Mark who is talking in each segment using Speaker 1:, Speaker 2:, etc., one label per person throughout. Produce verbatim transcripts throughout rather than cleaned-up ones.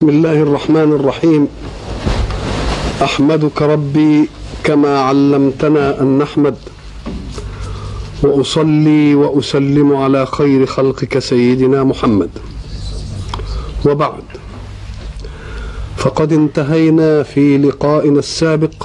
Speaker 1: بسم الله الرحمن الرحيم. أحمدك ربي كما علمتنا أن نحمد، وأصلي وأسلم على خير خلقك سيدنا محمد. وبعد، فقد انتهينا في لقائنا السابق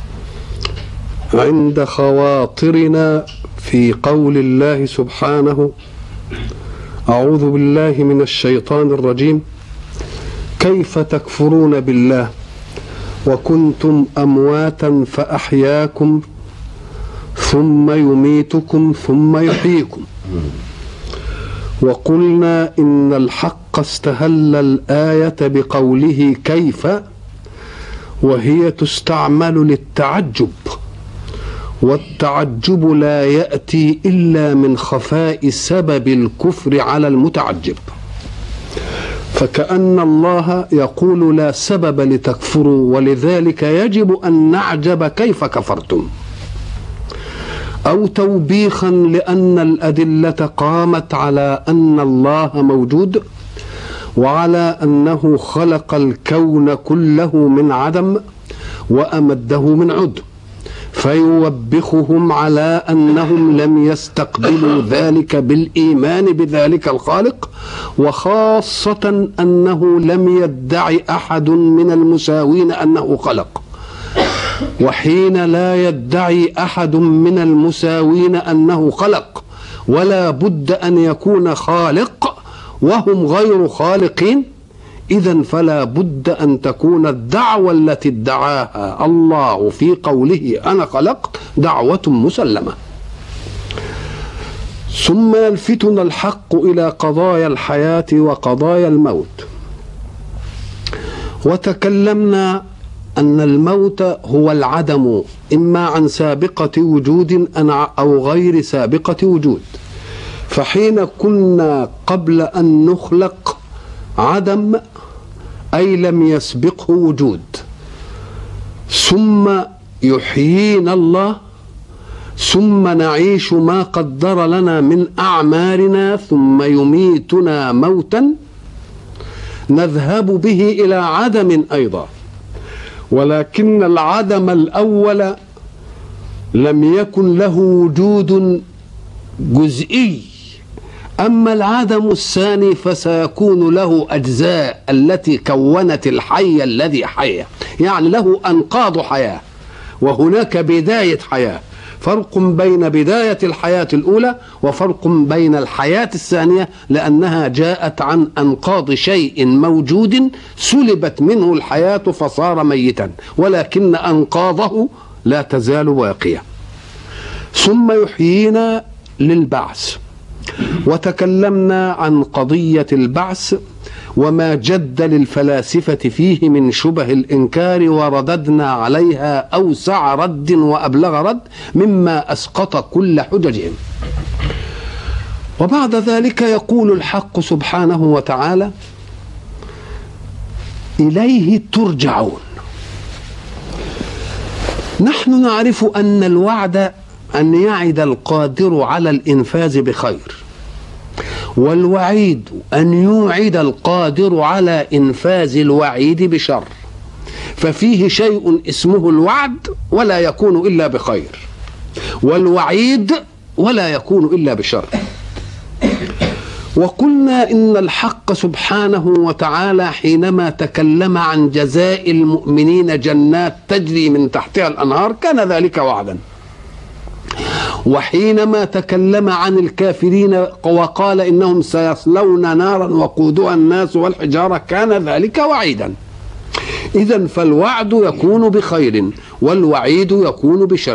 Speaker 1: عند خواطرنا في قول الله سبحانه: أعوذ بالله من الشيطان الرجيم، كيف تكفرون بالله وكنتم أمواتا فأحياكم ثم يميتكم ثم يحييكم. وقلنا إن الحق استهل الآية بقوله كيف، وهي تستعمل للتعجب، والتعجب لا يأتي إلا من خفاء سبب الكفر على المتعجب، فكأن الله يقول لا سبب لتكفروا، ولذلك يجب أن نعجب كيف كفرتم، أو توبيخا لأن الأدلة قامت على أن الله موجود وعلى أنه خلق الكون كله من عدم وأمده من عدم، فيوبخهم على أنهم لم يستقبلوا ذلك بالإيمان بذلك الخالق، وخاصة أنه لم يدعي أحد من المساوين أنه خلق. وحين لا يدعي أحد من المساوين أنه خلق ولا بد أن يكون خالق وهم غير خالقين، إذن فلا بد أن تكون الدعوة التي ادعاها الله في قوله أنا خلقت دعوة مسلمة. ثم يلفتنا الحق إلى قضايا الحياة وقضايا الموت، وتكلمنا أن الموت هو العدم، إما عن سابقة وجود أو غير سابقة وجود. فحين كنا قبل أن نخلق عدم، أي لم يسبقه وجود، ثم يحيينا الله، ثم نعيش ما قدر لنا من أعمارنا، ثم يميتنا موتا نذهب به إلى عدم أيضا. ولكن العدم الأول لم يكن له وجود جزئي، أما العدم الثاني فسيكون له أجزاء التي كونت الحي الذي حيا، يعني له أنقاض حياة وهناك بداية حياة. فرق بين بداية الحياة الأولى وفرق بين الحياة الثانية، لأنها جاءت عن أنقاض شيء موجود سلبت منه الحياة فصار ميتا، ولكن أنقاضه لا تزال باقية. ثم يحيينا للبعث، وتكلمنا عن قضية البعث وما جد للفلاسفة فيه من شبه الإنكار، ورددنا عليها أوسع رد وأبلغ رد مما أسقط كل حججهم. وبعد ذلك يقول الحق سبحانه وتعالى: إليه ترجعون. نحن نعرف أن الوعد أن يعد القادر على الإنفاذ بخير، والوعيد أن يوعد القادر على إنفاذ الوعيد بشر، ففيه شيء اسمه الوعد ولا يكون إلا بخير، والوعيد ولا يكون إلا بشر. وقلنا إن الحق سبحانه وتعالى حينما تكلم عن جزاء المؤمنين جنات تجري من تحتها الأنهار كان ذلك وعدا، وحينما تكلم عن الكافرين وقال إنهم سيصلون نارا وقودها الناس والحجارة كان ذلك وعيدا. إذن فالوعد يكون بخير والوعيد يكون بشر.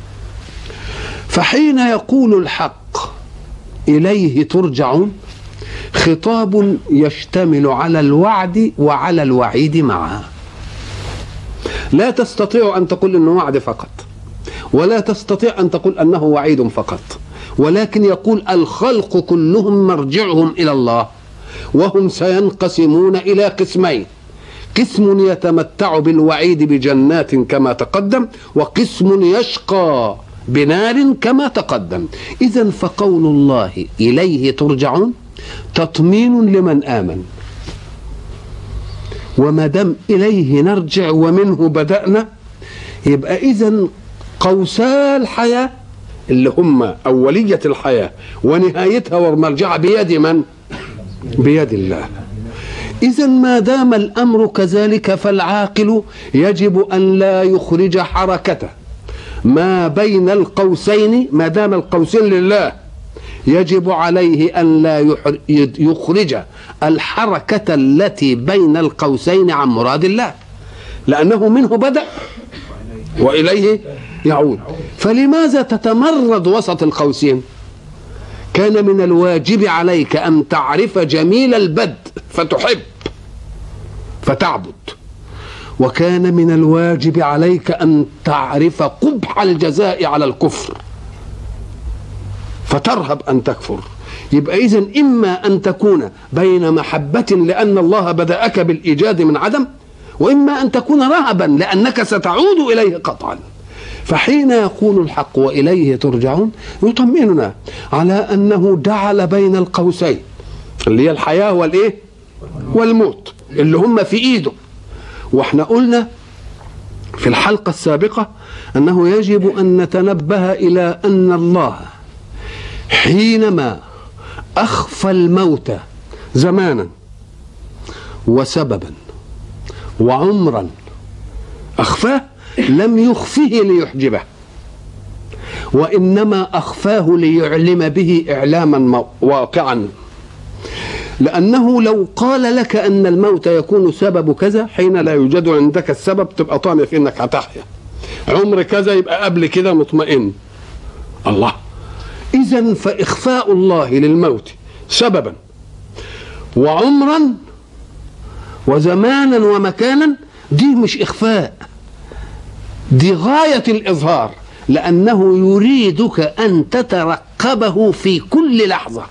Speaker 1: فحين يقول الحق إليه ترجعون، خطاب يشتمل على الوعد وعلى الوعيد معا. لا تستطيع أن تقول إنه وعد فقط، ولا تستطيع أن تقول أنه وعيد فقط، ولكن يقول الخلق كلهم مرجعهم إلى الله، وهم سينقسمون إلى قسمين: قسم يتمتع بالوعيد بجنات كما تقدم، وقسم يشقى بنار كما تقدم. إذن فقول الله إليه ترجعون تطمين لمن آمن، وما دام إليه نرجع ومنه بدأنا، يبقى إذن قوسا الحياة اللي هم أولية الحياة ونهايتها ومرجعها بيد من؟ بيد الله. إذن ما دام الأمر كذلك فالعاقل يجب أن لا يخرج حركته ما بين القوسين. ما دام القوسين لله يجب عليه أن لا يخرج الحركة التي بين القوسين عن مراد الله، لأنه منه بدأ وإليه يعود. فلماذا تتمرد وسط القوسين؟ كان من الواجب عليك أن تعرف جميل البدء فتحب فتعبد، وكان من الواجب عليك أن تعرف قبح الجزاء على الكفر فترهب أن تكفر. يبقى إذن إما أن تكون بين محبة لأن الله بدأك بالإيجاد من عدم، وإما أن تكون رهبا لأنك ستعود إليه قطعا. فحين يقول الحق وإليه ترجعون يطمئننا على أنه جعل بين القوسين اللي هي الحياة والإيه والموت اللي هم في إيده. واحنا قلنا في الحلقة السابقة أنه يجب أن نتنبه إلى أن الله حينما أخفى الموت زمانا وسببا وعمرا أخفاه لم يخفيه ليحجبه، وإنما أخفاه ليعلم به إعلاما واقعا. لأنه لو قال لك أن الموت يكون سبب كذا حين لا يوجد عندك السبب تبقى طامع في أنك هتحيا، عمر كذا يبقى قبل كده مطمئن. الله، إذن فإخفاء الله للموت سببا وعمرا وزمانا ومكانا دي مش إخفاء، دي غاية الإظهار، لأنه يريدك أن تترقبه في كل لحظة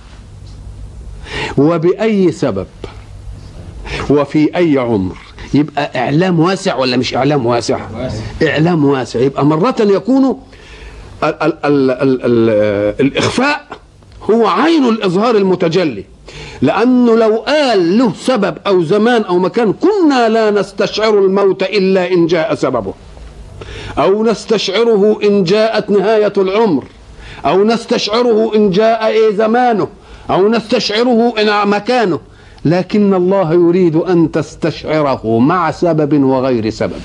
Speaker 1: وبأي سبب وفي أي عمر. يبقى إعلام واسع ولا مش إعلام واسع؟ إعلام واسع. يبقى مرة يكون ال ال ال ال ال الإخفاء هو عين الإظهار المتجلي، لأنه لو قال له سبب أو زمان أو مكان كنا لا نستشعر الموت إلا إن جاء سببه، أو نستشعره إن جاءت نهاية العمر، أو نستشعره إن جاء إيه زمانه، أو نستشعره إن مكانه. لكن الله يريد أن تستشعره مع سبب وغير سبب،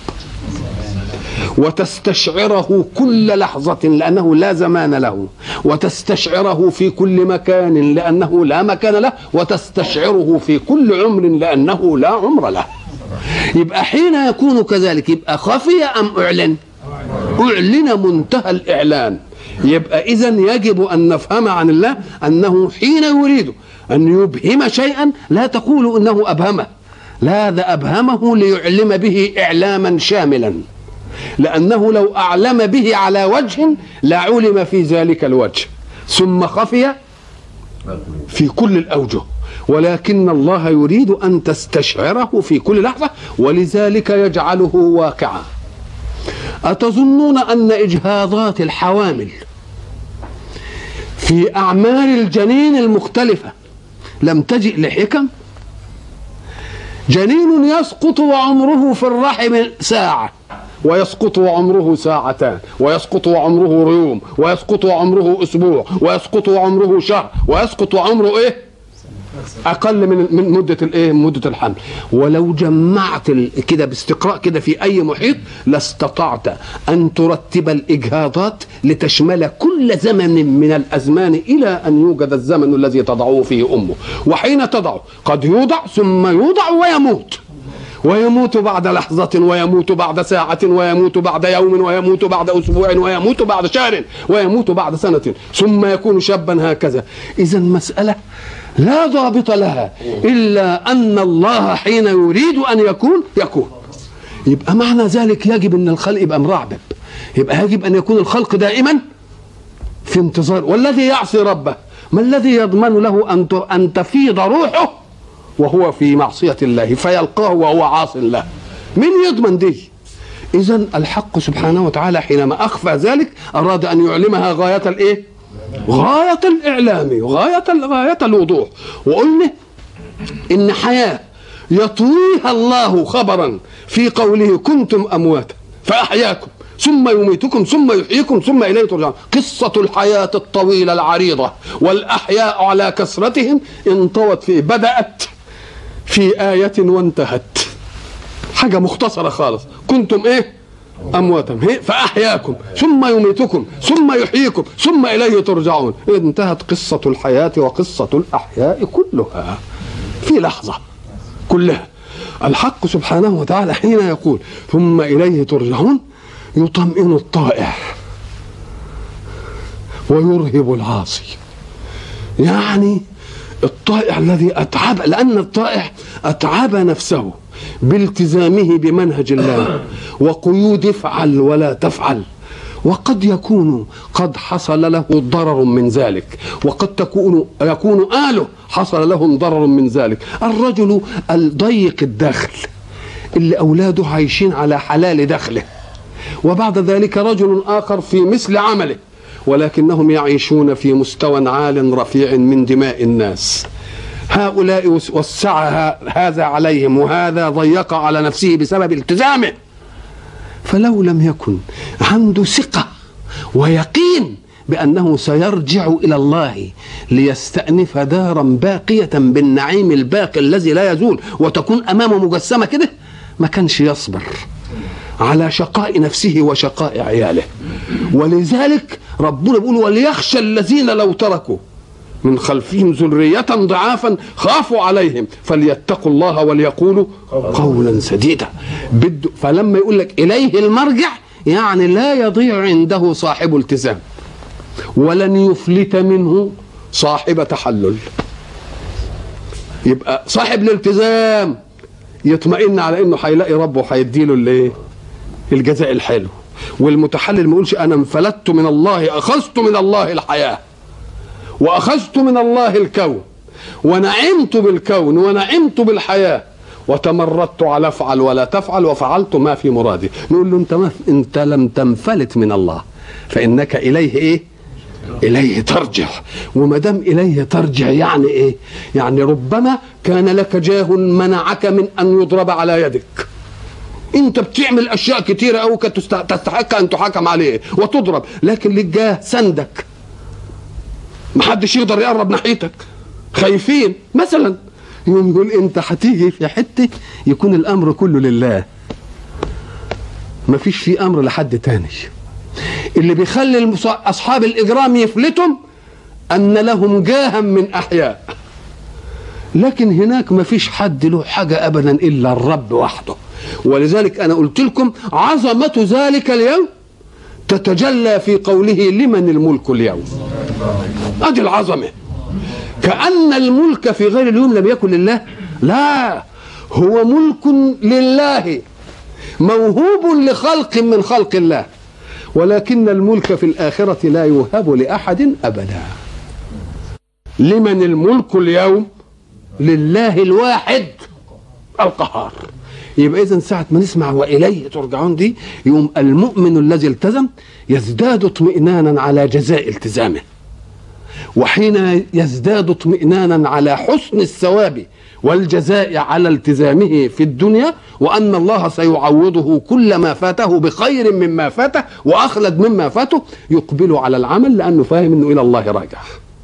Speaker 1: وتستشعره كل لحظة لأنه لا زمان له، وتستشعره في كل مكان لأنه لا مكان له، وتستشعره في كل عمر لأنه لا عمر له. يبقى حين يكون كذلك يبقى خفي أم أعلن؟ أعلن منتهى الإعلان. يبقى إذن يجب أن نفهم عن الله أنه حين يريد أن يبهم شيئا لا تقول إنه أبهمه، لا، ده أبهمه ليعلم به إعلاما شاملا، لأنه لو أعلم به على وجه لعلم في ذلك الوجه ثم خفي في كل الأوجه، ولكن الله يريد أن تستشعره في كل لحظة، ولذلك يجعله واقعا. أتظنون أن إجهاضات الحوامل في أعمار الجنين المختلفة لم تجئ لحكم؟ جنين يسقط وعمره في الرحم ساعة، ويسقط وعمره ساعتان، ويسقط وعمره يوم، ويسقط وعمره أسبوع، ويسقط وعمره شهر، ويسقط وعمره إيه؟ أقل من من مدة الإيه؟ مدة الحمل. ولو جمعت كده باستقراء كده في أي محيط لاستطعت أن ترتب الإجهاضات لتشمل كل زمن من الأزمان إلى أن يوجد الزمن الذي تضعه فيه أمه. وحين تضعه قد يوضع ثم يوضع ويموت، ويموت بعد لحظة، ويموت بعد ساعة، ويموت بعد يوم، ويموت بعد أسبوع، ويموت بعد شهر، ويموت بعد سنة، ثم يكون شابا هكذا. إذن مسألة لا ضابط لها إلا أن الله حين يريد أن يكون يكون. يبقى معنى ذلك يجب أن الخلق يبقى مرعبب، يبقى يجب أن يكون الخلق دائما في انتظار. والذي يعصي ربه ما الذي يضمن له أن أن تفيض روحه وهو في معصية الله فيلقاه وهو عاص له؟ من يضمن دي؟ إذن الحق سبحانه وتعالى حينما أخفى ذلك أراد أن يعلمها غاية الإيه؟ غاية الإعلام، غاية غاية الوضوح. وقلنا إن حياة يطويها الله خبرا في قوله كنتم أمواتا فأحياكم ثم يميتكم ثم يحييكم ثم إليه ترجعون. قصة الحياة الطويلة العريضة والأحياء على كثرتهم انطوت فيه، بدأت في آية وانتهت، حاجة مختصرة خالص. كنتم إيه؟ أمواتا فأحياكم ثم يميتكم ثم يحييكم ثم إليه ترجعون. انتهت قصة الحياة وقصة الأحياء كلها في لحظة كلها. الحق سبحانه وتعالى حين يقول ثم إليه ترجعون يطمئن الطائع ويرهب العاصي. يعني الطائع الذي أتعب، لأن الطائع أتعب نفسه بالتزامه بمنهج الله وقيود افعل ولا تفعل، وقد يكون قد حصل له ضرر من ذلك، وقد تكون يكون آله حصل لهم ضرر من ذلك. الرجل الضيق الدخل اللي أولاده عايشين على حلال دخله، وبعد ذلك رجل آخر في مثل عمله ولكنهم يعيشون في مستوى عال رفيع من دماء الناس. هؤلاء وسع هذا عليهم وهذا ضيق على نفسه بسبب التزامه، فلو لم يكن عنده ثقة ويقين بأنه سيرجع إلى الله ليستأنف دارا باقية بالنعيم الباقي الذي لا يزول وتكون أمامه مجسمة كده، ما كانش يصبر على شقاء نفسه وشقاء عياله. ولذلك ربنا بيقول وليخشى الذين لو تركوا من خلفهم ذرية ضعافا خافوا عليهم فليتقوا الله وليقولوا قولا سديدا. بده فلما يقول لك إليه المرجع يعني لا يضيع عنده صاحب التزام ولن يفلت منه صاحب تحلل. يبقى صاحب الالتزام يطمئن على انه هيلاقي ربه هيديله الايه؟ الجزاء الحلو. والمتحلل ما يقولش انا انفلت من الله، اخذت من الله الحياه واخذت من الله الكون ونعمت بالكون ونعمت بالحياه وتمردت على افعل ولا تفعل وفعلت ما في مرادي. نقول له انت ما انت لم تنفلت من الله فانك اليه ايه؟ اليه ترجع. وما دام اليه ترجع يعني ايه؟ يعني ربما كان لك جاه منعك من ان يضرب على يدك. انت بتعمل اشياء كتيره او تستحق ان تحاكم عليه وتضرب، لكن لك جاه سندك محدش يقدر يقرب ناحيتك، خايفين مثلا. يقوم يقول انت هتيجي في حته يكون الامر كله لله، مفيش في امر لحد تاني. اللي بيخلي اصحاب الاجرام يفلتم ان لهم جاها من احياء، لكن هناك مفيش حد له حاجه ابدا الا الرب وحده. ولذلك انا قلت لكم عظمه ذلك اليوم تتجلى في قوله لمن الملك اليوم. ادي العظمه، كأن الملك في غير اليوم لم يكن لله، لا، هو ملك لله موهوب لخلق من خلق الله، ولكن الملك في الآخرة لا يوهب لأحد أبدا. لمن الملك اليوم؟ لله الواحد القهار. يبقى إذن ساعة ما نسمع وإليه ترجعون دي، يوم المؤمن الذي التزم يزداد اطمئنانا على جزاء التزامه، وحين يزداد اطمئنانا على حسن الثواب والجزاء على التزامه في الدنيا، وأن الله سيعوضه كل ما فاته بخير مما فاته وأخلد مما فاته، يقبل على العمل لأنه فاهم أنه إلى الله راجع.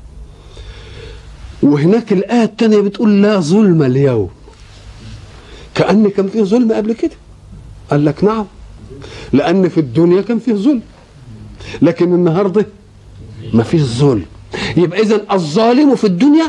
Speaker 1: وهناك الآية الثانية بتقول لا ظلم اليوم، كأن كان فيه ظلم قبل كده. قال لك نعم، لأن في الدنيا كان فيه ظلم، لكن النهاردة ما فيش ظلم. يبقى إذن الظالم في الدنيا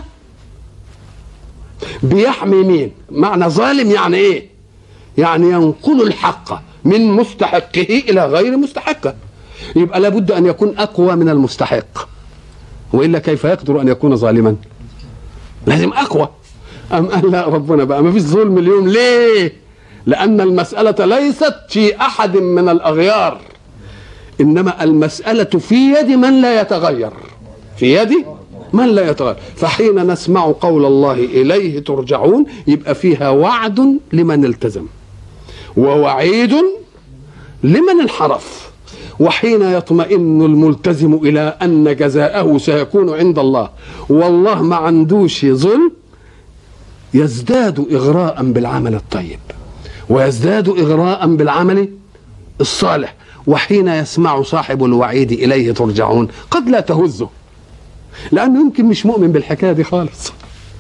Speaker 1: بيحمي مين؟ معنى ظالم يعني إيه؟ يعني ينقل الحق من مستحقه إلى غير مستحقه. يبقى لابد أن يكون أقوى من المستحق، وإلا كيف يقدر أن يكون ظالما؟ لازم أقوى. أم قال لا ربنا بقى ما فيش ظلم اليوم. ليه؟ لأن المسألة ليست في أحد من الأغيار، إنما المسألة في يد من لا يتغير، في يد من لا يتغير. فحين نسمع قول الله إليه ترجعون يبقى فيها وعد لمن التزم ووعيد لمن انحرف. وحين يطمئن الملتزم إلى أن جزاءه سيكون عند الله والله ما عندوش ظلم، يزداد إغراء بالعمل الطيب ويزداد إغراء بالعمل الصالح. وحين يسمع صاحب الوعيد إليه ترجعون قد لا تهزه، لأنه يمكن مش مؤمن بالحكاية دي خالص،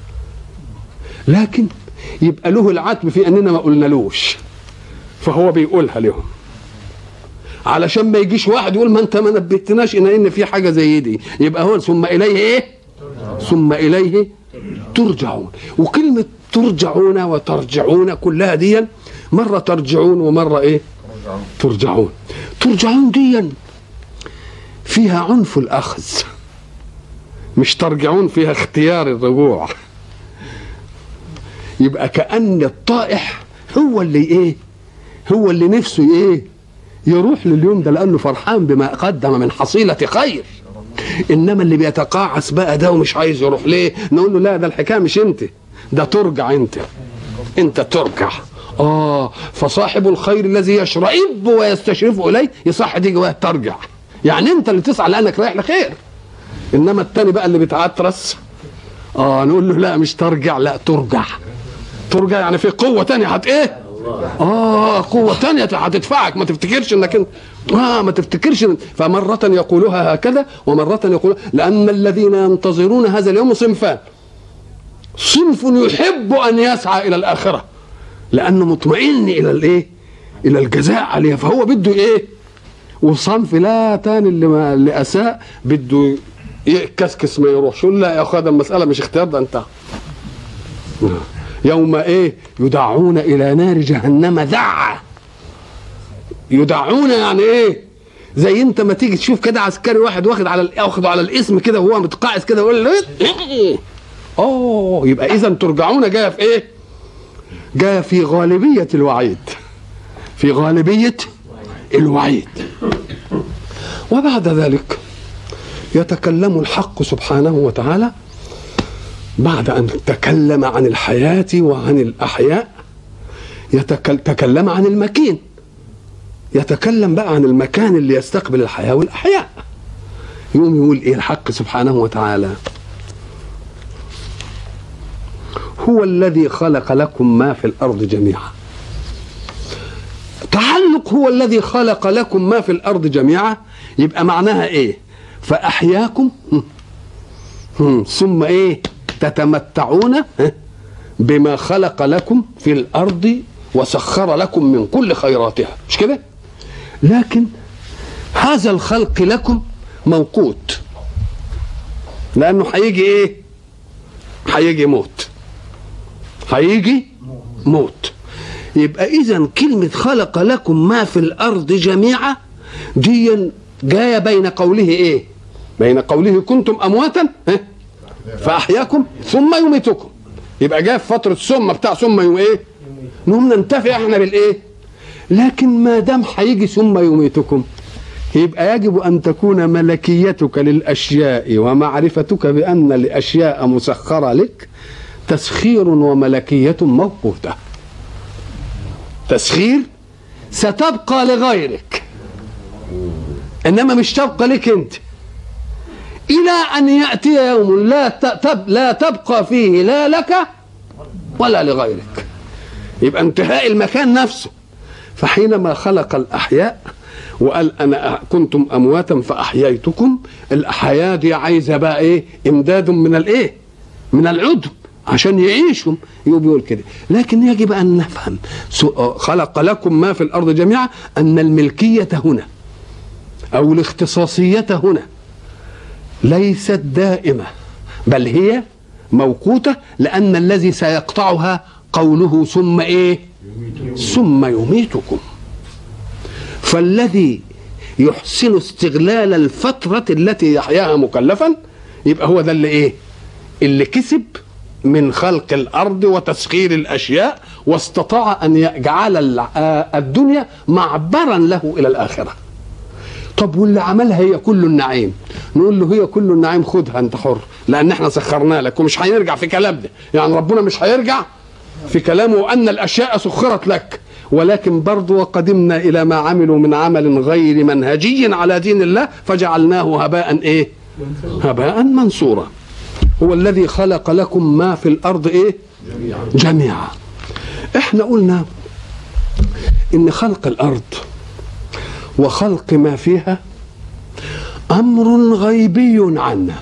Speaker 1: لكن يبقى له العتب في أننا ما قلنالوش، فهو بيقولها لهم علشان ما يجيش واحد يقول ما انت ما نبهتناش ان ان في حاجه زي دي. يبقى هو ثم اليه ايه؟ ثم اليه ترجعون. وكلمه ترجعون وترجعون كلها دي مره ترجعون ومره ايه؟ ترجعون. ترجعون دي فيها عنف الاخذ، مش ترجعون فيها اختيار الرجوع. يبقى كأن الطائح هو اللي ايه؟ هو اللي نفسه ايه؟ يروح لليوم ده لأنه فرحان بما قدم من حصيلة خير. إنما اللي بيتقاعس بقى ده ومش عايز يروح ليه؟ نقول له لا، ده الحكاية مش انت، ده ترجع انت، انت ترجع. اه فصاحب الخير الذي يشرئب ويستشرف إليه يصح دي جواه ترجع، يعني انت اللي تسعى لأنك رايح لخير. إنما التاني بقى اللي بيتعترس اه نقول له لا مش ترجع، لا ترجع. ترجع يعني في قوة تانية هت ايه؟ اه قوة تانية هتدفعك، ما تفتكرش انك انت اه ما تفتكرش. فمرة يقولها هكذا ومرة يقول، لأن الذين ينتظرون هذا اليوم صنفان. صنف يحب أن يسعى إلى الآخرة لأنه مطمئن إلى الإيه؟ إلى الجزاء عليها، فهو بده إيه؟ وصنف لا تاني اللي, ما اللي أساء بده يكسكس ما يروحش. لا يا أخوة ده المسألة مش اختيار، ده أنت يوم ايه؟ يدعون الى نار جهنم دعا. يدعون يعني ايه؟ زي انت ما تيجي تشوف كده عسكري واحد واخد على واخد على الاسم كده وهو متقاعس كده يقول له اوه. يبقى اذا ترجعون جايه في ايه؟ جايه في غالبيه الوعيد، في غالبيه الوعيد. وبعد ذلك يتكلم الحق سبحانه وتعالى بعد أن تكلم عن الحياة وعن الأحياء، يتكلم عن المكين، يتكلم بقى عن المكان اللي يستقبل الحياة والأحياء. يقوم يقول إيه الحق سبحانه وتعالى؟ هو الذي خلق لكم ما في الأرض جميعا. تعلق هو الذي خلق لكم ما في الأرض جميعا، يبقى معناها إيه؟ فأحياكم ثم إيه؟ تتمتعون بما خلق لكم في الأرض وسخر لكم من كل خيراتها، مش كده؟ لكن هذا الخلق لكم موقوت، لأنه هيجي إيه؟ هيجي موت، هيجي موت. يبقى إذن كلمة خلق لكم ما في الأرض جميعا دي جاية بين قوله إيه؟ بين قوله كنتم أمواتا فأحياكم ثم يميتكم. يبقى جاء في فترة ثم بتاع ثم يوم ايه؟ نقوم ننتفع احنا بالايه؟ لكن ما دام هيجي ثم يميتكم يبقى يجب ان تكون ملكيتك للاشياء ومعرفتك بان الاشياء مسخرة لك تسخير وملكية موقوتة. تسخير ستبقى لغيرك انما مش تبقى لك انت، إلى أن يأتي يوم لا تب لا تبقى فيه لا لك ولا لغيرك. يبقى انتهاء المكان نفسه. فحينما خلق الأحياء وقال أنا كنتم أمواتا فأحييتكم، الحياة دي عايزة بقى إيه؟ إمداد من الإيه؟ من العدم عشان يعيشوا. يقول كده. لكن يجب أن نفهم خلق لكم ما في الأرض جميعا أن الملكية هنا أو الاختصاصية هنا ليست دائمة، بل هي موقوتة، لأن الذي سيقطعها قوله ثم إيه؟ ثم يميتكم. فالذي يحسن استغلال الفترة التي يحياها مكلفا يبقى هو ده اللي إيه؟ اللي كسب من خلق الأرض وتسخير الأشياء، واستطاع أن يجعل الدنيا معبرا له إلى الآخرة. طب واللي عملها هي كل النعيم، نقول له هي كل النعيم خدها انت حر، لان احنا سخرنا لك ومش هيرجع في كلامنا. يعني ربنا مش هيرجع في كلامه ان الاشياء سخرت لك، ولكن برضو وقدمنا الى ما عملوا من عمل غير منهجي على دين الله فجعلناه هباء ايه؟ هباء منصورا. هو الذي خلق لكم ما في الارض ايه؟ جميعا. احنا قلنا ان خلق الارض وخلق ما فيها امر غيبي عنا،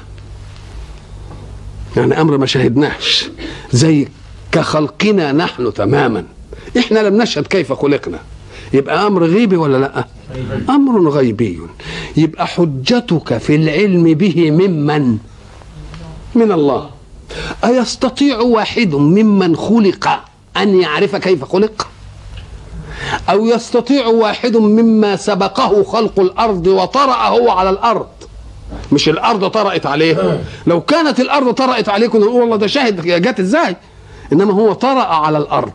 Speaker 1: يعني امر ما شاهدناش، زي كخلقنا نحن تماما. احنا لم نشهد كيف خلقنا، يبقى امر غيبي ولا لا؟ امر غيبي. يبقى حجتك في العلم به ممن؟ من الله. أيستطيع واحد ممن خلق أن يعرف كيف خلق؟ أو يستطيع واحد مما سبقه خلق الأرض وطرأ هو على الأرض؟ مش الأرض طرأت عليه. لو كانت الأرض طرأت عليه كنا نقول والله ده شاهد جت إزاي، إنما هو طرأ على الأرض.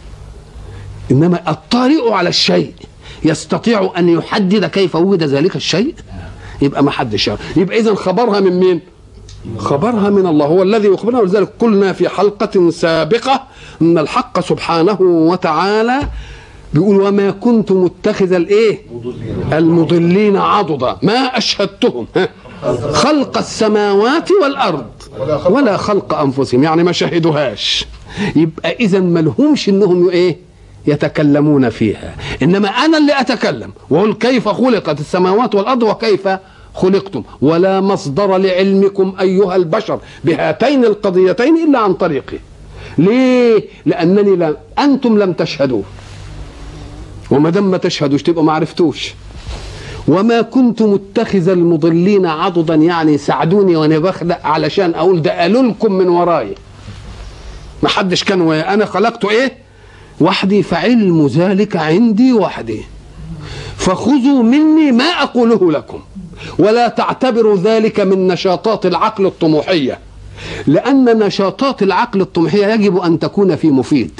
Speaker 1: إنما الطارئ على الشيء يستطيع أن يحدد كيف وجد ذلك الشيء؟ يبقى ما حدش يعرف. يبقى إذن خبرها من مين؟ خبرها من الله، هو الذي يخبرنا. ولذلك قلنا في حلقة سابقة أن الحق سبحانه وتعالى بيقول وما كنت متخذ الايه المضلين عضدا ما اشهدتهم خلق السماوات والارض ولا خلق انفسهم، يعني ما شهدوهاش. يبقى اذا ما لهمش انهم ايه يتكلمون فيها، انما انا اللي اتكلم واقول كيف خلقت السماوات والارض وكيف خلقتم. ولا مصدر لعلمكم ايها البشر بهاتين القضيتين الا عن طريقي. ليه؟ لانني لا انتم لم تشهدوه، وما دام ما تشهدوش تبقوا ما عرفتوش. وما كنت متخذ المضلين عضدا، يعني ساعدوني وانا بخلق علشان اقول ده قالوا لكم من وراي، ما حدش كان ويا انا خلقته ايه وحدي، فعلم ذلك عندي وحدي، فخذوا مني ما اقوله لكم ولا تعتبروا ذلك من نشاطات العقل الطموحيه، لان نشاطات العقل الطموحيه يجب ان تكون في مفيد،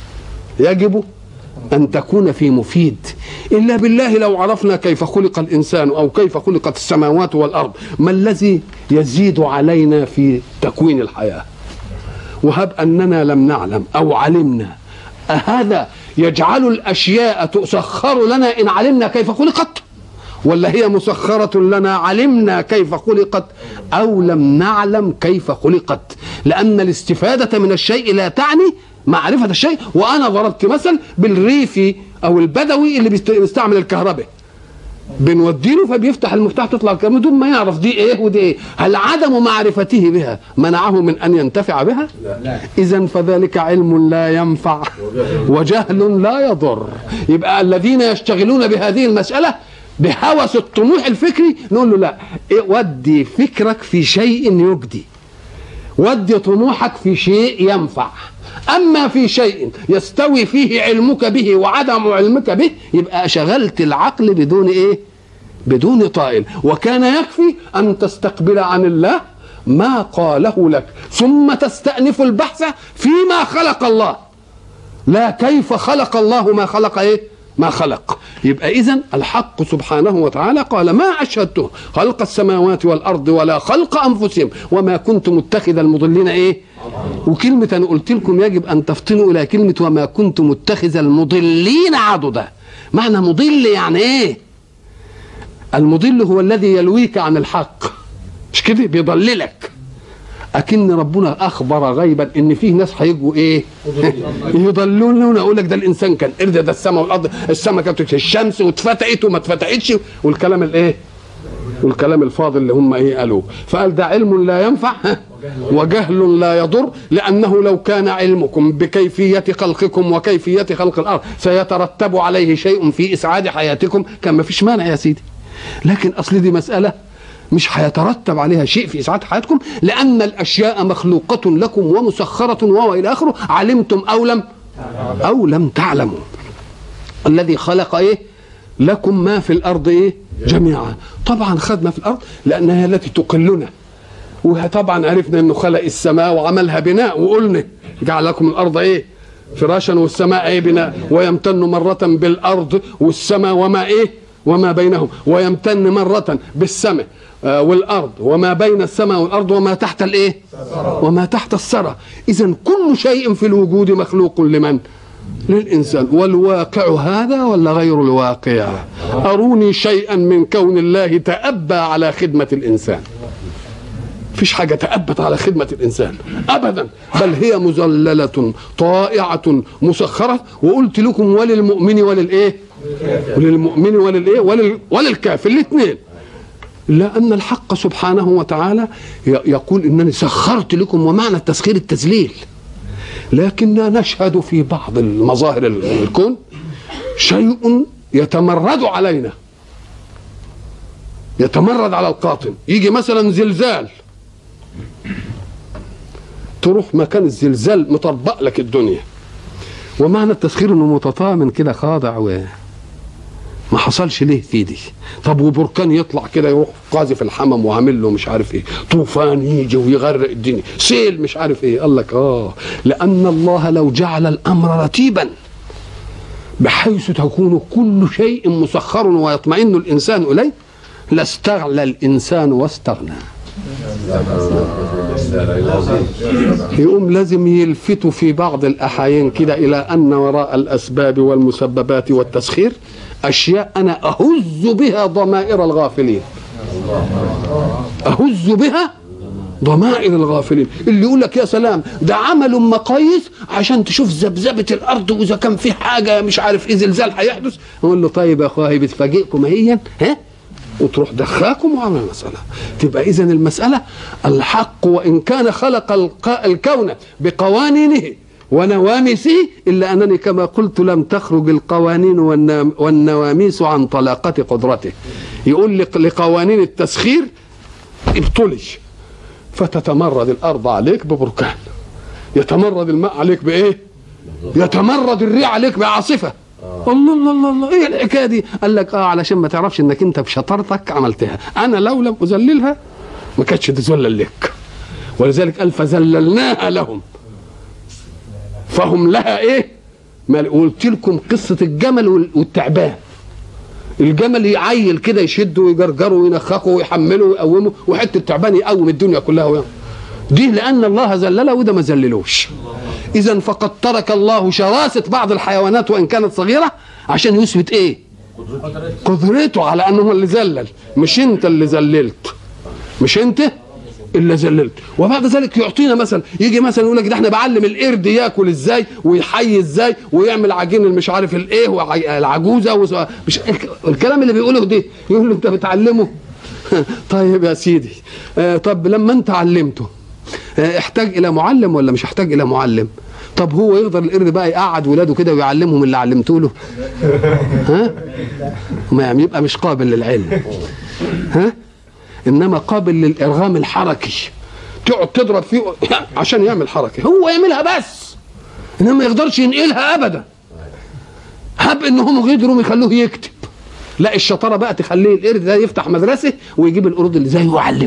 Speaker 1: يجب أن تكون في مفيد. إلا بالله لو عرفنا كيف خلق الإنسان أو كيف خلقت السماوات والأرض ما الذي يزيد علينا في تكوين الحياة؟ وهب أننا لم نعلم أو علمنا، أهذا يجعل الأشياء تسخر لنا إن علمنا كيف خلقت، ولا هي مسخرة لنا علمنا كيف خلقت أو لم نعلم كيف خلقت؟ لأن الاستفادة من الشيء لا تعني معرفة الشيء. وأنا ضربت مثل بالريفي أو البدوي اللي بيستعمل الكهرباء، بنوديله فبيفتح المفتاح تطلع الكهرباء بدون ما يعرف دي إيه ودي إيه. هل عدم معرفته بها منعه من أن ينتفع بها؟ إذن فذلك علم لا ينفع وجهل لا يضر. يبقى الذين يشتغلون بهذه المسألة بهوس الطموح الفكري نقول له لا، ودي فكرك في شيء يجدي، ودي طموحك في شيء ينفع. أما في شيء يستوي فيه علمك به وعدم علمك به يبقى شغلت العقل بدون إيه؟ بدون طائل. وكان يكفي أن تستقبل عن الله ما قاله لك ثم تستأنف البحث فيما خلق الله، لا كيف خلق الله ما خلق إيه؟ ما خلق. يبقى إذن الحق سبحانه وتعالى قال ما أشهدته خلق السماوات والأرض ولا خلق أنفسهم وما كنت متخذ المضلين إيه. وكلمة أنا قلت لكم يجب أن تفطنوا إلى كلمة وما كنت متخذ المضلين عضدا. معنى مضل يعني إيه؟ المضل هو الذي يلويك عن الحق، مش كده؟ بيضللك. أكن ربنا أخبر غيبا إن فيه ناس هيجوا إيه؟ يضلون. أقول لك ده الإنسان كان قرد، ده السماء والأرض، السماء كانت الشمس واتفتقت وما اتفتقتش، والكلام الإيه؟ والكلام الفاضل اللي هم إيه قالوه. فقال ده علم لا ينفع وجهل لا يضر، لأنه لو كان علمكم بكيفية خلقكم وكيفية خلق الأرض سيترتب عليه شيء في إسعاد حياتكم كان ما فيش مانع يا سيدي. لكن أصل دي مسألة مش هيترتب عليها شيء في إسعاد حياتكم، لأن الأشياء مخلوقة لكم ومسخرة وإلى آخره، علمتم أو لم أو لم تعلموا. الذي خلق إيه لكم ما في الأرض إيه جميعا. طبعا خد ما في الأرض لأنها التي تقلنا، وطبعا عرفنا أنه خلق السماء وعملها بناء، وقلنا جعل لكم الأرض إيه فراشا والسماء إيه بناء، ويمتن مرة بالأرض والسماء وما إيه وما بينهم، ويمتن مرة بالسماء والأرض وما بين السماء والأرض وما تحت الإيه وما تحت الثرى. إذن كل شيء في الوجود مخلوق لمن؟ للإنسان. والواقع هذا ولا غير الواقع؟ أروني شيئا من كون الله تأبى على خدمة الإنسان. فيش حاجة تأبت على خدمة الإنسان أبدا، بل هي مذللة طائعة مسخرة. وقلت لكم وللمؤمن وللإيه؟ وللمؤمن وللإيه؟ ولل... وللكافر الاثنين. لأن الحق سبحانه وتعالى يقول إنني سخرت لكم، ومعنى التسخير التذليل. لكننا نشهد في بعض المظاهر الكون شيء يتمرد علينا، يتمرد على القاطن. يجي مثلا زلزال، تروح مكان الزلزال مطبق لك الدنيا. ومعنى التسخير انه متطامن كده خاضع وما حصلش ليه في دي. طب وبركان يطلع كده يروح قاذف الحمم وعامل له مش عارف ايه، طوفان يجي ويغرق الدنيا، سيل مش عارف ايه. قال لك اه لان الله لو جعل الامر رتيبا بحيث تكون كل شيء مسخر ويطمئن الانسان اليه لاستغلى الانسان واستغنى. يقوم لازم يلفتوا في بعض الأحايين كده إلى أن وراء الأسباب والمسببات والتسخير أشياء أنا أهز بها ضمائر الغافلين، أهز بها ضمائر الغافلين. اللي يقول لك يا سلام ده عمل مقاييس عشان تشوف ذبذبة الأرض وإذا كان في حاجة مش عارف إيه زلزال هيحدث. أقول له طيب يا أخويا بتفاجئكم هي ها وتروح دخاكم وعمل المسألة. تبقى إذن المسألة الحق وإن كان خلق الكون بقوانينه ونواميسه، إلا أنني كما قلت لم تخرج القوانين والنواميس عن طلاقة قدرته. يقول لقوانين التسخير ابطلي، فتتمرد الأرض عليك ببركان، يتمرد الماء عليك بإيه؟ يتمرد الريح عليك بعاصفة. الله الله الله الله ايه الحكايه دي؟ قال لك اه علشان ما تعرفش انك انت بشطارتك عملتها، انا لو لم اذللها ما كانتش تذلل لك. ولذلك قال فذللناها لهم فهم لها ايه؟ ما قلت لكم قصه الجمل والتعبان. الجمل يعيل كده يشده ويجرجره وينخخه ويحمله ويقومه، وحته التعبان يقوم الدنيا كلها ويقوم. دي لأن الله ذلله وده ما ذللوش. إذن فقد ترك الله شراسة بعض الحيوانات وإن كانت صغيرة عشان يثبت إيه؟ قدرته على أنه اللي ذلل، مش أنت اللي ذللت، مش أنت اللي ذللت. وبعد ذلك يعطينا مثلا، يجي مثلا يقول لك ده احنا بعلم القرد ياكل ازاي ويحيي ازاي ويعمل عجين مش عارف الايه والعجوزه مش الكلام اللي بيقوله ده. يقول له انت بتعلمه طيب يا سيدي آه طب لما انت علمته احتاج الى معلم ولا مش احتاج الى معلم؟ طب هو يقدر القرد بقى يقعد ولاده كده ويعلمهم اللي علمته له؟ ها ما يبقى مش قابل للعلم، ها انما قابل للارغام الحركي. تقعد تضرب فيه عشان يعمل حركه، هو يعملها بس انما ما يقدرش ينقلها ابدا. هب انهم قدروا يخلوه يكتب، لا الشطاره بقى تخليه القرد ده يفتح مدرسه ويجيب القرود اللي زيه ويعلمه.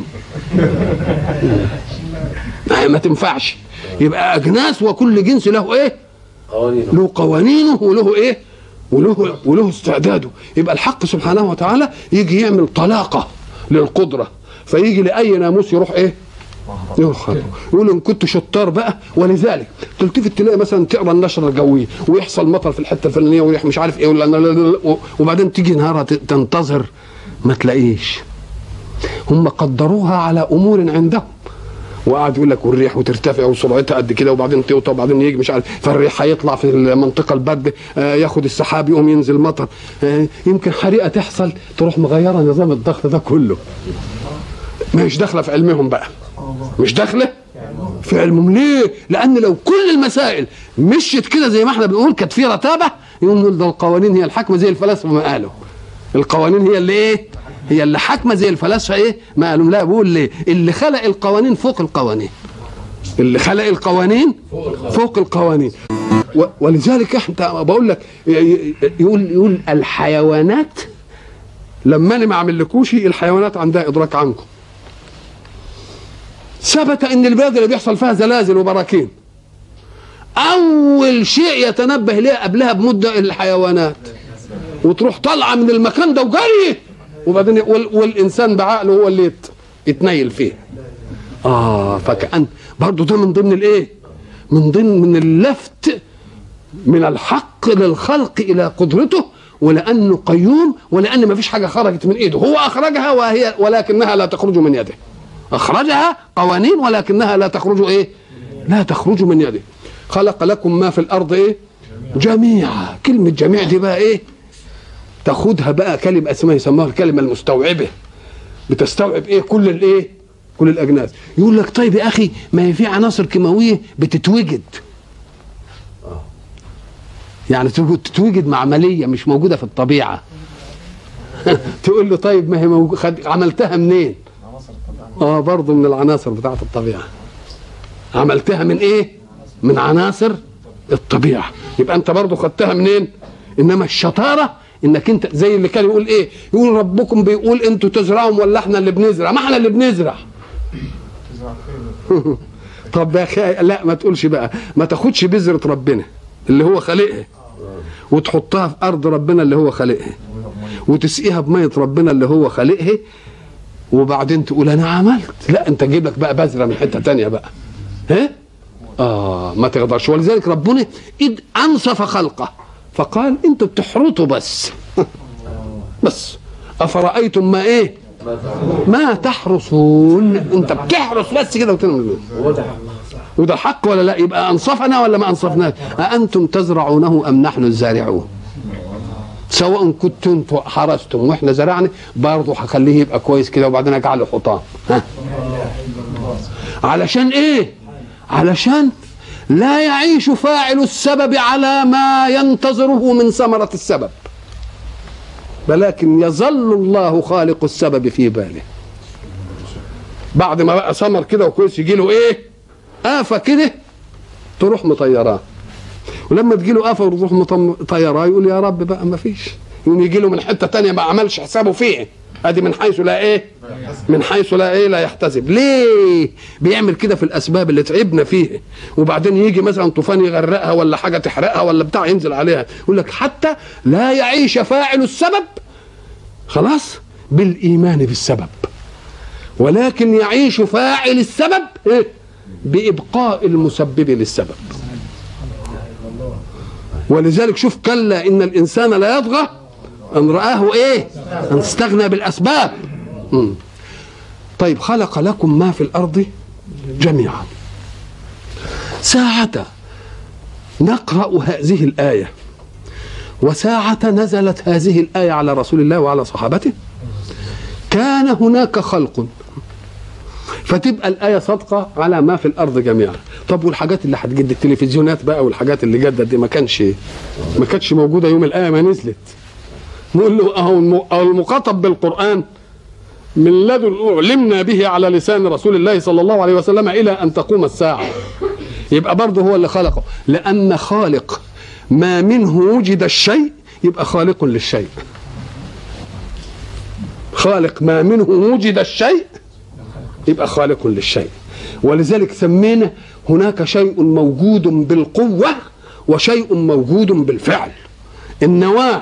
Speaker 1: ما تنفعش. يبقى اجناس وكل جنس له ايه؟ قوانينه، له قوانينه وله ايه؟ وله وله استعداده. يبقى الحق سبحانه وتعالى يجي يعمل طلاقه للقدره، فيجي لاي ناموس يروح ايه؟ يروح يقول ان كنت شطار بقى. ولذلك تلتفت تلاقي مثلا تقرا النشره الجويه ويحصل مطر في الحته الفلانيه وريح مش عارف ايه ولا، وبعدين تيجي نهارها تنتظر ما تلاقيش. هم قدروها على امور عندهم، وقعد يقول لك والريح وترتفع وسرعتها قد كده وبعدين توطى وبعدين يجي مش عارف، فالريح هيطلع في المنطقه البارده آه ياخد السحاب يقوم ينزل مطر، آه يمكن حريقه تحصل تروح مغيره نظام الضغط ده كله. مش داخله في علمهم بقى، مش داخله في علمهم. ليه؟ لان لو كل المسائل مشيت كده زي ما احنا بنقول كانت في رتابه، يقوم نقول ده القوانين هي الحاكمه زي الفلاسفه ما قالوا. القوانين هي اللي ايه؟ هي اللي حاكمه زي الفلاسفه ايه؟ ما قالوا. لا بقول ليه؟ اللي خلق القوانين فوق القوانين، اللي خلق القوانين فوق القوانين. ولذلك احنا بقول لك يقول يقول الحيوانات لما انا ما اعملكوش، الحيوانات عندها ادراك عنكم. ثبت ان البلاد اللي بيحصل فيها زلازل وبراكين اول شيء يتنبه ليه قبلها بمده الحيوانات، وتروح طالعه من المكان ده وجري، وبعدين والانسان بعقله هو اللي يتنيل فيه. اه فكأن برضه ده من ضمن الايه؟ من ضمن من اللفت من الحق للخلق الى قدرته، ولانه قيوم، ولان ما فيش حاجه خرجت من ايده، هو اخرجها وهي ولكنها لا تخرج من يده. اخرجها قوانين ولكنها لا تخرج ايه؟ لا تخرج من يده. خلق لكم ما في الارض ايه؟ جميعا. كلمه جميع دي بقى ايه؟ تاخدها بقى كلمه اسمها يسموها الكلمه المستوعبه، بتستوعب ايه؟ كل الايه؟ كل الاجناس. يقول لك طيب يا اخي ما هي في عناصر كيماويه بتتوجد، يعني تتوجد معمليه مش موجوده في الطبيعه. تقول له طيب ما هي موجود عملتها منين؟ اه برضه من العناصر بتاعت الطبيعه. عملتها من ايه؟ من عناصر الطبيعه. يبقى انت برضه خدتها منين؟ انما الشطاره انك انت زي اللي كان يقول ايه؟ يقول ربكم بيقول انتوا تزرعوا ولا احنا اللي بنزرع؟ ما احنا اللي بنزرع. طب يا اخي لا ما تقولش بقى، ما تاخدش بذره ربنا اللي هو خالقها وتحطها في ارض ربنا اللي هو خالقها وتسقيها بميه ربنا اللي هو خالقها وبعدين تقول انا عملت. لا انت تجيب لك بقى بذره من حته تانية بقى. ها؟ اه ما تقدرش. ولذلك ربنا اذ انصف خلقه فقال انتوا بتحرطوا بس. بس افرايتم ما ايه؟ ما تحرصون. انت بتحرص بس كده وتنمي. وده حق ولا لا؟ يبقى انصفنا ولا ما انصفناش؟ أأنتم تزرعونه ام نحن الزارعون؟ سواء كنتم انتم حرستم واحنا زرعنا برضه هخليه يبقى كويس كده وبعدين اجعله حطام. ها؟ علشان ايه؟ علشان لا يعيش فاعل السبب على ما ينتظره من ثمرة السبب، ولكن يظل الله خالق السبب في باله. بعد ما بقى ثمر كده وكويس يجي له ايه؟ آفة كده تروح مطيراه. ولما تجي له آفة وتروح مطيراه يقول يا رب بقى ما فيش. يقوم يجي له من حتة تانية ما عملش حسابه فيه. ادي من حيث لا ايه؟ من حيث لا ايه؟ لا يحتسب. ليه بيعمل كده في الاسباب اللي تعبنا فيه؟ وبعدين يجي مثلا طوفان يغرقها ولا حاجه تحرقها ولا بتاع ينزل عليها. يقول لك حتى لا يعيش فاعل السبب خلاص بالايمان بالسبب، ولكن يعيش فاعل السبب إيه؟ بابقاء المسبب للسبب. ولذلك شوف كلا ان الانسان لا يطغى ان رآه ايه؟ ان استغنى بالاسباب. مم. طيب خلق لكم ما في الارض جميعا. ساعة نقرأ هذه الآية وساعة نزلت هذه الآية على رسول الله وعلى صحابته كان هناك خلق، فتبقى الآية صادقة على ما في الأرض جميعا. طب والحاجات اللي هتجد التلفزيونات بقى والحاجات اللي جدت دي ما كانش ما كانتش موجودة يوم الآية ما نزلت. نقول له أهو المخاطب بالقرآن من لدن علمنا به على لسان رسول الله صلى الله عليه وسلم إلى أن تقوم الساعة. يبقى برضه هو اللي خلقه، لأن خالق ما منه وجد الشيء يبقى خالق للشيء. خالق ما منه وجد الشيء يبقى خالق للشيء. ولذلك سمينا هناك شيء موجود بالقوة وشيء موجود بالفعل. النواة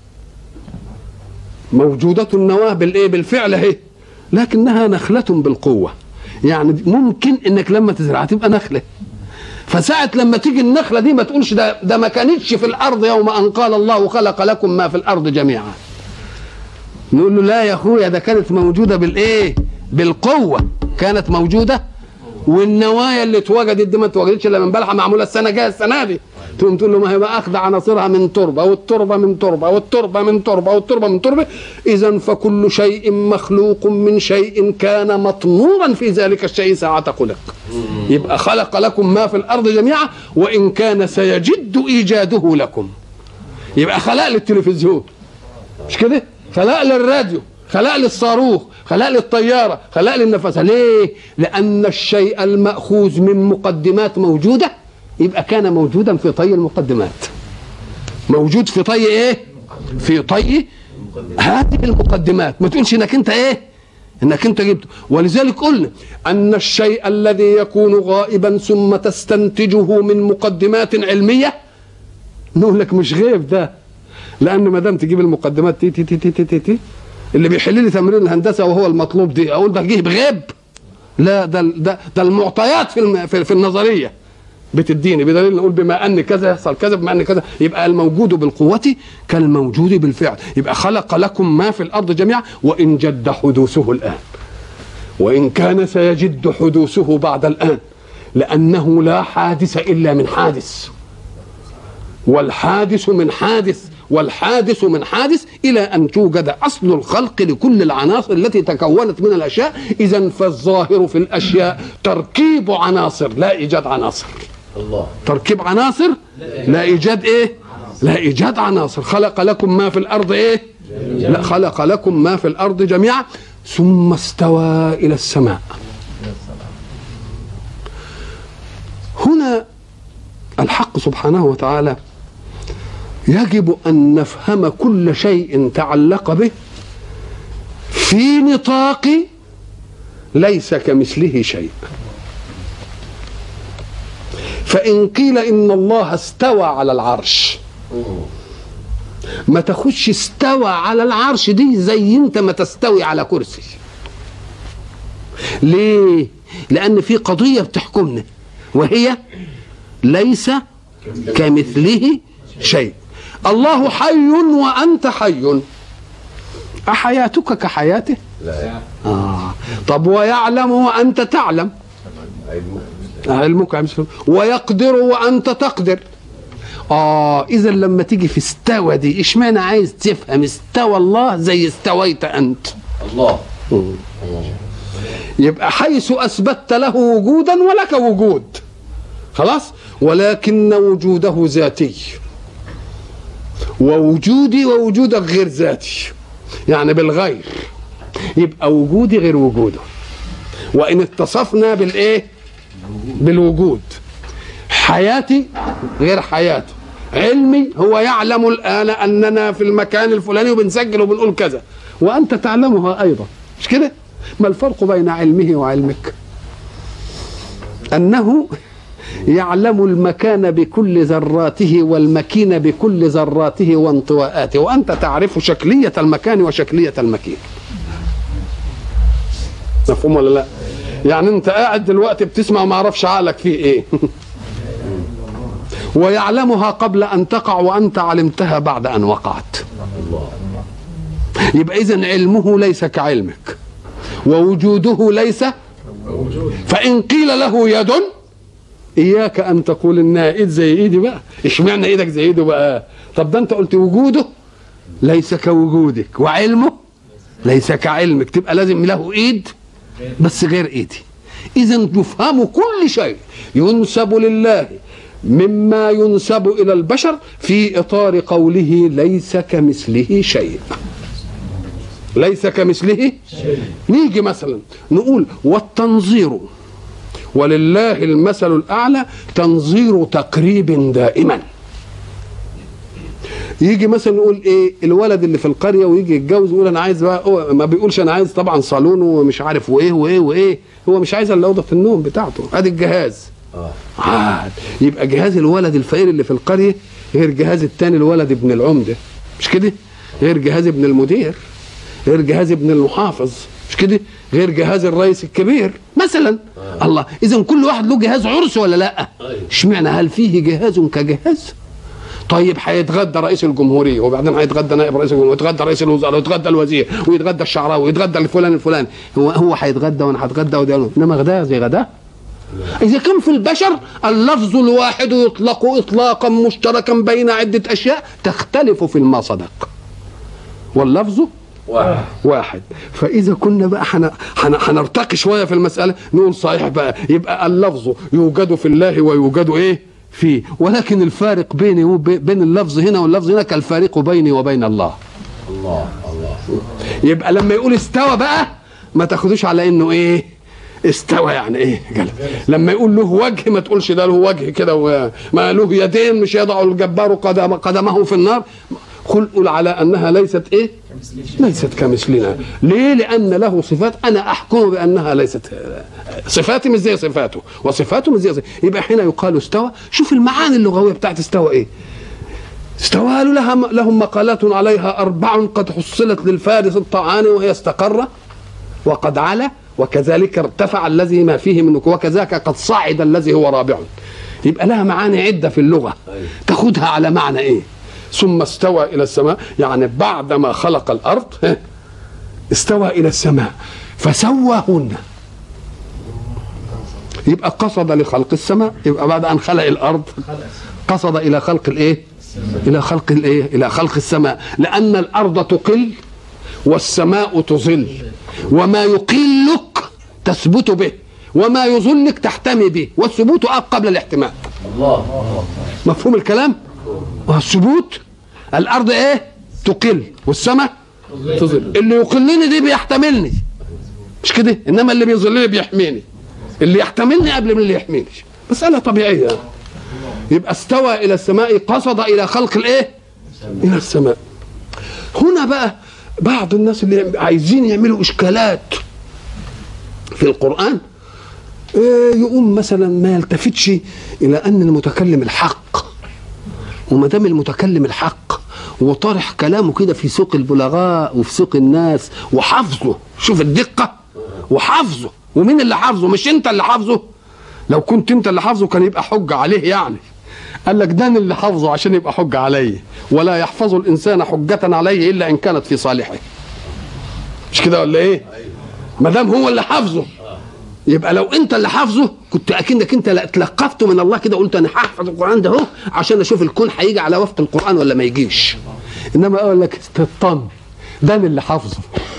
Speaker 1: موجودة النواة بالايه؟ بالفعل اهي، لكنها نخلة بالقوة. يعني ممكن انك لما تزرعها تبقى نخلة، فساعة لما تيجي النخلة دي ما تقولش ده ده ما كانتش في الأرض يوم أن قال الله خلق لكم ما في الأرض جميعا. نقول له لا يا أخويا ده كانت موجودة بالإيه؟ بالقوة كانت موجودة. والنوايا اللي اتوجدت دي ما اتوجدتش الا من بلحة معمولة السنة جاية السنة دي. تقوم تقول له ما هي بقى أخذ عناصرها من تربة والتربة من تربة والتربة من تربة والتربة من تربة. إذا فكل شيء مخلوق من شيء كان مطمورا في ذلك الشيء ساعة خلق. يبقى خلق لكم ما في الأرض جميعا وإن كان سيجد إيجاده لكم. يبقى خلق للتلفزيون مش كده؟ خلق للراديو، خلق للصاروخ، خلق للطيارة، خلق للنفس. ليه؟ لأن الشيء المأخوذ من مقدمات موجودة يبقى كان موجودا في طي المقدمات. موجود في طي ايه؟ في طي هذه المقدمات. ما تقولش انك انت ايه؟ انك انت جبته. ولذلك قلنا ان الشيء الذي يكون غائبا ثم تستنتجه من مقدمات علمية نقول لك مش غيب ده، لان ما دام تجيب المقدمات تي تي تي تي تي, تي اللي بيحل لي تمرين الهندسه وهو المطلوب دي اقول ده جه بغيب؟ لا، ده ده ده المعطيات في في, في النظريه بتديني بدليل نقول بما ان كذا يحصل كذا بما ان كذا. يبقى الموجود بالقوه كالموجود بالفعل. يبقى خلق لكم ما في الارض جميعا وان جد حدوثه الان. وإن كان سيجد حدوثه بعد الآن، لأنه لا حادث إلا من حادث، والحادث من حادث، والحادث من حادث، إلى أن توجد أصل الخلق لكل العناصر التي تكونت من الأشياء. إذن فالظاهر في الأشياء تركيب عناصر لا إيجاد عناصر. الله. تركيب عناصر لا إيجاد إيه؟ لا إيجاد عناصر. خلق لكم ما في الأرض إيه؟ لا، خلق لكم ما في الأرض جميعا ثم استوى إلى السماء. هنا الحق سبحانه وتعالى يجب أن نفهم كل شيء تعلق به في نطاق ليس كمثله شيء. فإن قيل إن الله استوى على العرش، ما تخش استوى على العرش دي زي انت ما تستوي على كرسي. ليه؟ لأن في قضية بتحكمنا، وهي ليس كمثله شيء. الله حي وأنت حي، أحياتك كحياته؟ لا. آه. طب ويعلم وأنت تعلم؟ علمك مثله. ويقدر وأنت تقدر؟ آه. إذا لما تيجي في استوى دي، إيش معنى عايز تفهم استوى الله زي استويت أنت؟ الله. يبقى حيث أثبتت له وجودا ولك وجود، خلاص، ولكن وجوده ذاتي، ووجودي ووجودك غير ذاتي، يعني بالغير. يبقى وجودي غير وجوده، وإن اتصفنا بالإيه؟ بالوجود. حياتي غير حياته، علمي هو يعلم الآن أننا في المكان الفلاني وبنسجل وبنقول كذا، وأنت تعلمها أيضا، مش كده؟ ما الفرق بين علمه وعلمك؟ أنه يعلم المكان بكل ذراته والمكين بكل ذراته وانطواءاته، وأنت تعرف شكلية المكان وشكلية المكين. مفهوم ولا لا؟ يعني أنت قاعد دلوقتي بتسمع وما عرفش عقلك فيه إيه. ويعلمها قبل أن تقع وأنت علمتها بعد أن وقعت. يبقى إذن علمه ليس كعلمك، ووجوده ليس. فإن قيل له يد، إياك أن تقول إنها إيد زي إيدي بقى. إشمعنى إيدك زي إيده بقى؟ طب ده أنت قلت وجوده ليس كوجودك، وعلمه ليس كعلمك، تبقى لازم له إيد بس غير إيدي. إذن يفهم كل شيء ينسب لله مما ينسب إلى البشر في إطار قوله ليس كمثله شيء. ليس كمثله شيء. نيجي مثلا نقول والتنظير ولله المثل الأعلى، تنظير تقريب دائما. يجي مثلا نقول ايه، الولد اللي في القريه ويجي يتجوز يقول انا عايز بقى، ما بيقولش انا عايز طبعا صالون ومش عارف وايه وايه وايه، هو مش عايز الا اوضه النوم بتاعته، ادي الجهاز. اه عاد يبقى جهاز الولد الفقير اللي في القريه غير جهاز الثاني الولد ابن العمده، مش كده؟ غير جهاز ابن المدير، غير جهاز ابن المحافظ، مش كده؟ غير جهاز الرئيس الكبير مثلا. آه. الله. اذا كل واحد له جهاز عرس ولا لا؟ اشمعنى هل فيه جهاز كجهاز؟ طيب هيتغدى رئيس الجمهوريه، وبعدين هيتغدى نائب رئيس الجمهوريه، ويتغدى رئيس الوزراء، ويتغدى الوزير، ويتغدى الشعراوي، ويتغدى الفلان الفلاني. هو هو هيتغدى وانا هتغدى وده، انما غداه زي غداه. اذا كان في البشر اللفظ الواحد يطلق اطلاقا مشتركا بين عده اشياء تختلف في ما صدق، واللفظ واحد. واحد. فإذا كنا بقى هنرتقي شوية في المسألة، نقول صحيح بقى، يبقى اللفظ يوجد في الله ويوجد إيه؟ فيه، ولكن الفارق بيني وبين اللفظ هنا واللفظ هنا كالفارق بيني وبين الله. الله الله. يبقى لما يقول استوى بقى ما تاخدوش على إنه إيه؟ استوى يعني إيه؟ جل. لما يقول له وجه ما تقولش ده له وجه كده، وما له يدين مش يضع الجبار قدم قدمه في النار. قل على أنها ليست إيه؟ ليست كمثلنا. ليه؟ لأن له صفات أنا أحكم بأنها ليست، صفاتي مش زي صفاته وصفاته مش زي صفاته. يبقى حين يقال استوى، شوف المعاني اللغوية بتاعت استوى إيه؟ استوى لها لهم مقالات عليها أربع قد حصلت للفارس الطعان وهي استقر وقد علا، وكذلك ارتفع الذي ما فيه منه، وكذاك قد صعد الذي هو رابع. يبقى لها معاني عدة في اللغة، تاخدها على معنى إيه؟ ثم استوى إلى السماء، يعني بعدما خلق الأرض استوى إلى السماء. فسواهن. يبقى قصد لخلق السماء، يبقى بعد ان خلق الارض قصد الى خلق الايه؟ الى خلق الايه؟ الى خلق السماء، لان الارض تقل والسماء تظل، وما يقلك تثبت به وما يظلك تحتمي به، والثبوت قبل الاحتماء. الله. مفهوم الكلام؟ والثبوت الارض ايه؟ تقل والسماء تظل. اللي يقلني دي بيحتملني، مش كده؟ انما اللي بيظلني بيحميني. اللي يحتملني قبل من اللي يحميني، مسألة طبيعية. يبقى استوى الى السماء، قصد الى خلق الايه؟ الى السماء. هنا بقى بعض الناس اللي عايزين يعملوا اشكالات في القرآن يقوم مثلا ما يلتفتش الى ان المتكلم الحق، وما دام المتكلم الحق وطرح كلامه كده في سوق البلغاء وفي سوق الناس وحافظه، شوف الدقة، وحافظه. ومين اللي حافظه؟ مش انت اللي حافظه. لو كنت انت اللي حافظه كان يبقى حجة عليه يعني. قال لك ده اللي حافظه عشان يبقى حجة عليه، ولا يحفظ الانسان حجة عليه الا ان كانت في صالحه. مش كده ولا ايه؟ ما دام هو اللي حافظه، يبقى لو انت اللي حافظه كنت اكنك انت اتلقفته من الله كده، قلت انا هحفظ القرآن ده اهو عشان اشوف الكون هيجي على وفق القرآن ولا ما يجيش. انما اقول لك تطمن، ده اللي حافظه،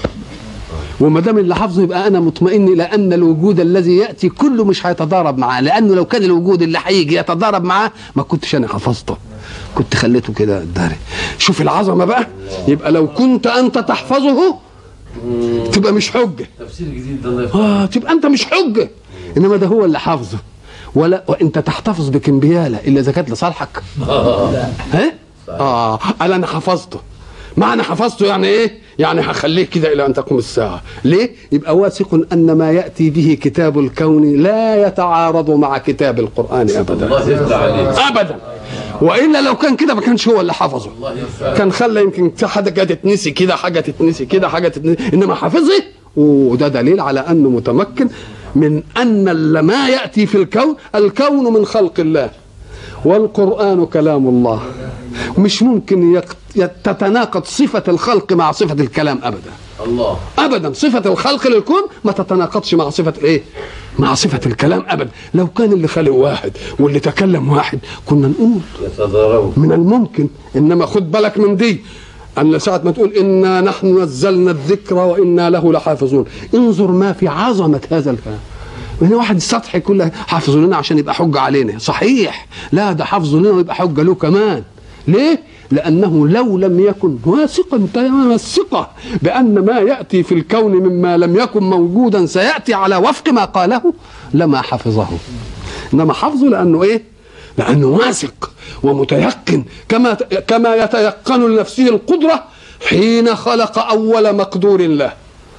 Speaker 1: وما دام اللي حافظه يبقى انا مطمئن الى ان الوجود الذي ياتي كله مش هيتضارب معاه، لانه لو كان الوجود اللي هيجي يتضارب معاه ما كنتش انا حفظته، كنت خليته كده داري. شوف العظمه بقى. يبقى لو كنت انت تحفظه تبقى مش حجه.
Speaker 2: تفسير جديد ده.
Speaker 1: اه تبقى انت مش حجه، انما ده هو اللي حافظه. ولا وانت تحتفظ بكمبياله الا اذا كانت لصالحك. ها؟ اه قال انا حفظته. معنى حفظته يعني ايه؟ يعني هخليه كده الى ان تقوم الساعه. ليه؟ يبقى واثق ان ما ياتي به كتاب الكون لا يتعارض مع كتاب القران ابدا. ابدا. والا لو كان كده ما كانش هو اللي حفظه، كان خلى يمكن حاجه تتنسي كده، حاجه تتنسي كده، حاجه تتنسي، انما حفظه. وده دليل على انه متمكن من ان ما ياتي في الكون، الكون من خلق الله والقرآن كلام الله، مش ممكن تتناقض صفة الخلق مع صفة الكلام أبدا. الله. أبدا. صفة الخلق للكون ما تتناقضش مع صفة إيه؟ مع صفة الكلام أبدا. لو كان اللي خلق واحد واللي تكلم واحد كنا نقول من الممكن، إنما خد بالك من دي، أن ساعة ما تقول إنا نحن نزلنا الذكر وإنا له لحافظون، انظر ما في عظمة هذا الكلام. هنا واحد السطح كله حافظ لنا عشان يبقى حجة علينا، صحيح، لا ده حافظ لنا ويبقى حجة له كمان. ليه؟ لأنه لو لم يكن واثقا تمام الثقة بأن ما يأتي في الكون مما لم يكن موجودا سيأتي على وفق ما قاله لما حفظه. إنما حفظه لأنه إيه؟ لأنه واثق ومتيقن، كما كما يتيقن لنفسه القدرة حين خلق أول مقدور له.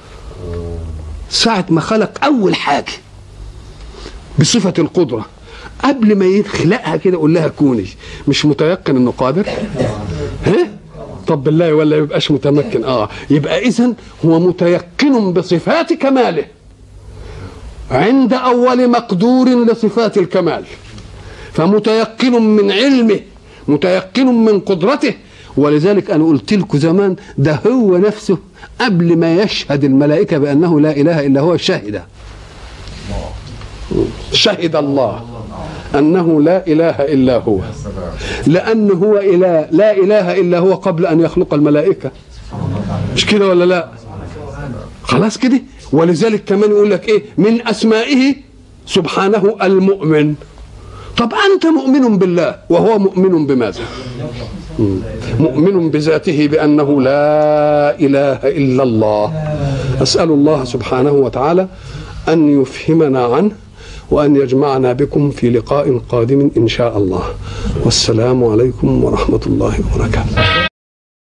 Speaker 1: ساعة ما خلق أول حاجة بصفة القدرة، قبل ما يخلقها كده يقول لها كوني، مش متيقن انه قادر؟ ها؟ طب بالله ولا يبقاش متمكن؟ اه يبقى اذن هو متيقن بصفات كماله عند اول مقدور لصفات الكمال، فمتيقن من علمه، متيقن من قدرته. ولذلك انا قلت لكم زمان ده هو نفسه قبل ما يشهد الملائكة بانه لا اله الا هو شهد شهد الله أنه لا إله إلا هو، لأنه هو إله لا إله إلا هو قبل أن يخلق الملائكة. مش كده ولا لا؟ خلاص كده. ولذلك كمان يقول لك إيه من أسمائه سبحانه المؤمن. طب أنت مؤمن بالله وهو مؤمن بماذا؟ مؤمن بذاته بأنه لا إله إلا الله. أسأل الله سبحانه وتعالى أن يفهمنا عنه وأن يجمعنا بكم في لقاء قادم إن شاء الله. والسلام عليكم ورحمة الله وبركاته.